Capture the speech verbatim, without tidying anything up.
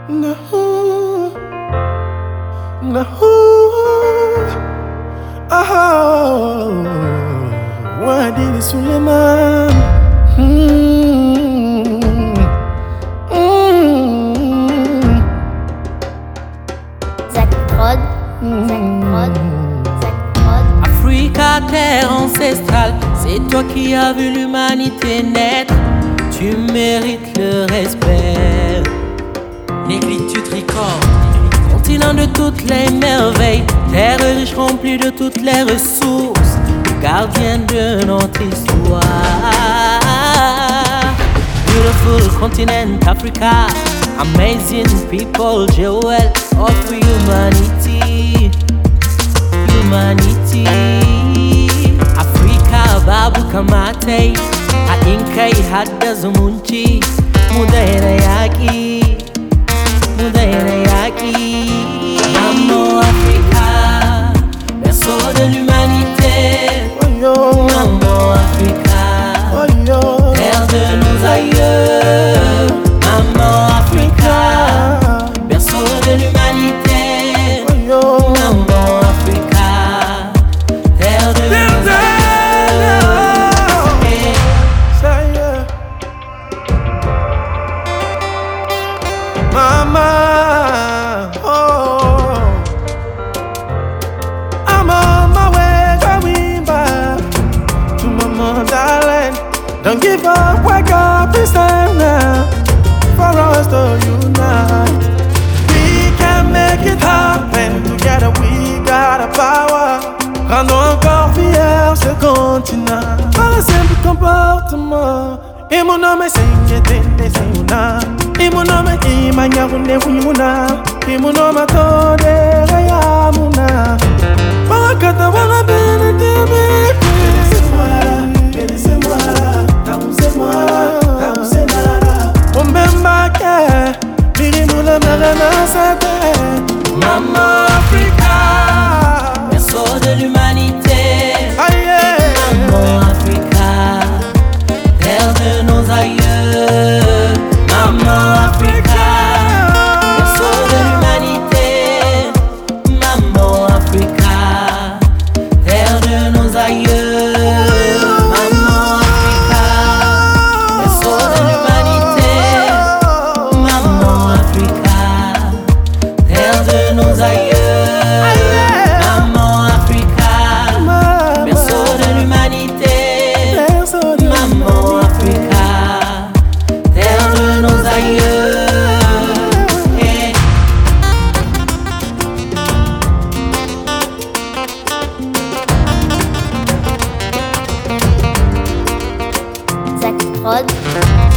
No, no, oh, Wadili Suleiman. Mm, mm, Zach Prod, Zach Prod, Zach Prod. Africa, terre ancestrale, c'est toi qui as vu l'humanité naître. Tu mérites le respect. Négritude Record, continent de toutes les merveilles, terre riche remplie de toutes les ressources, gardien de notre histoire. Beautiful continent Africa, amazing people, jewel of humanity, humanity. Africa babu kamate, a inkai hadda zumunci, mudaina yaki. Maman Africa, berceau de l'humanité. Maman Africa, terre de nos aïeux. Maman Africa, berceau de l'humanité. Maman Africa, terre de nos Mama, oh, I'm on my way, going back to my motherland. Don't give up, wake up, it's time now for us to unite. We can make it happen, together we got the power. Rendons encore fier ce continent par un simple comportement. Et mon nom est Sengete Seuna. Et mon nom est Imanyarune Wimuna. Et mon nom est Tode Rayamuna. Parakata wana bene deme. Laissez-moi, laissez-moi, tabousez-moi, tabousez-moi. Ombembake, mirimula merena sete. Maman Africa, berceau de l'humanité. Maman Africa, terre de nos aïeux. Maman Africa, berceau de l'humanité. Maman Africa, terre de nos aïeux. Maman Africa, berceau de l'humanité. Maman Africa, terre de nos aïeux. Maman Africa, berceau de l'humanité. Maman Africa, terre de nos aïeux. Hey. Zach Prod.